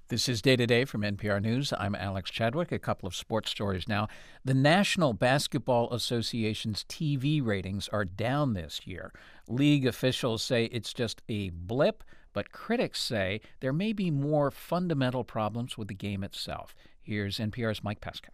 This is Day to Day from NPR News. I'm Alex Chadwick. A couple of sports stories now. The National Basketball Association's TV ratings are down this year. League officials say it's just a blip, but critics say there may be more fundamental problems with the game itself. Here's NPR's Mike Pesca.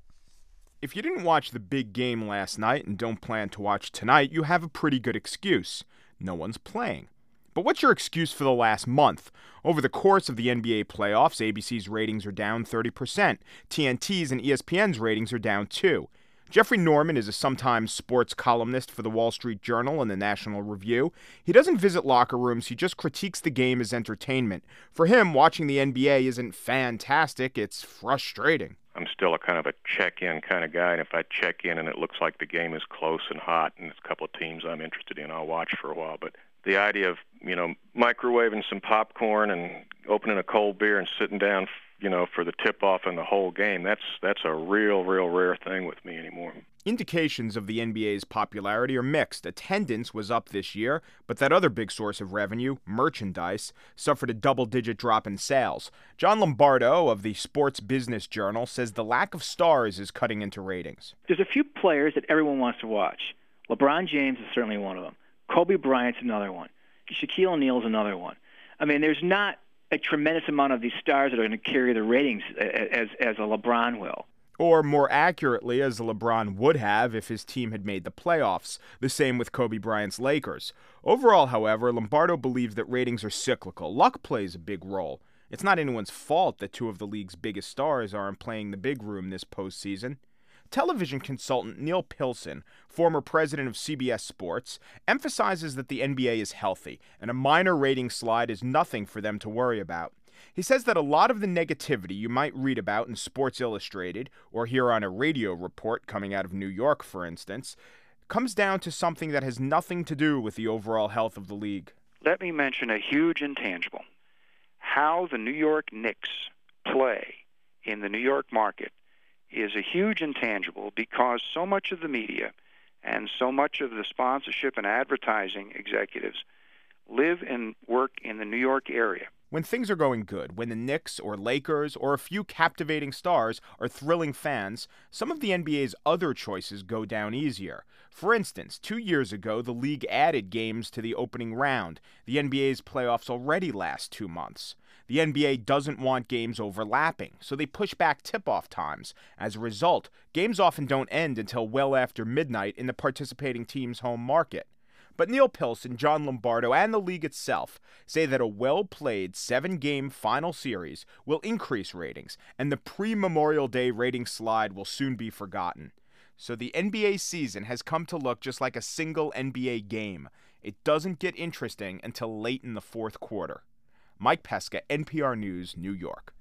If you didn't watch the big game last night and don't plan to watch tonight, you have a pretty good excuse. No one's playing. But what's your excuse for the last month? Over the course of the NBA playoffs, ABC's ratings are down 30%. TNT's and ESPN's ratings are down too. Jeffrey Norman is a Sometimes sports columnist for the Wall Street Journal and the National Review. He doesn't visit locker rooms, he just critiques the game as entertainment. For him, watching the NBA isn't fantastic, it's frustrating. I'm still a kind of a check-in kind of guy, and if I check in and it looks like the game is close and hot and there's a couple of teams I'm interested in, I'll watch for a while. But the idea of, microwaving some popcorn and opening a cold beer and sitting down, for the tip-off and the whole game, that's a real rare thing with me anymore. Indications of the NBA's popularity are mixed. Attendance was up this year, but that other big source of revenue, merchandise, suffered a double-digit drop in sales. John Lombardo of the Sports Business Journal says the lack of stars is cutting into ratings. There's a few players that everyone wants to watch. LeBron James is certainly one of them. Kobe Bryant's another one. Shaquille O'Neal's another one. I mean, there's not a tremendous amount of these stars that are going to carry the ratings as a LeBron will. Or more accurately, as LeBron would have if his team had made the playoffs. The same with Kobe Bryant's Lakers. Overall, however, Lombardo believes that ratings are cyclical. Luck plays a big role. It's not anyone's fault that two of the league's biggest stars aren't playing the big room this postseason. Television consultant Neil Pilson, former president of CBS Sports, emphasizes that the NBA is healthy, and a minor rating slide is nothing for them to worry about. He says that a lot of the negativity you might read about in Sports Illustrated, or hear on a radio report coming out of New York, for instance, comes down to something that has nothing to do with the overall health of the league. Let me mention a huge intangible. How the New York Knicks play in the New York market is a huge intangible because so much of the media and so much of the sponsorship and advertising executives live and work in the New York area. When things are going good, when the Knicks or Lakers or a few captivating stars are thrilling fans, some of the NBA's other choices go down easier. For instance, 2 years ago, the league added games to the opening round. The NBA's playoffs already last 2 months. The NBA doesn't want games overlapping, so they push back tip-off times. As a result, games often don't end until well after midnight in the participating team's home market. But Neil Pilson, John Lombardo, and the league itself say that a well-played 7-game final series will increase ratings, and the pre-Memorial Day rating slide will soon be forgotten. So the NBA season has come to look just like a single NBA game. It doesn't get interesting until late in the fourth quarter. Mike Pesca, NPR News, New York.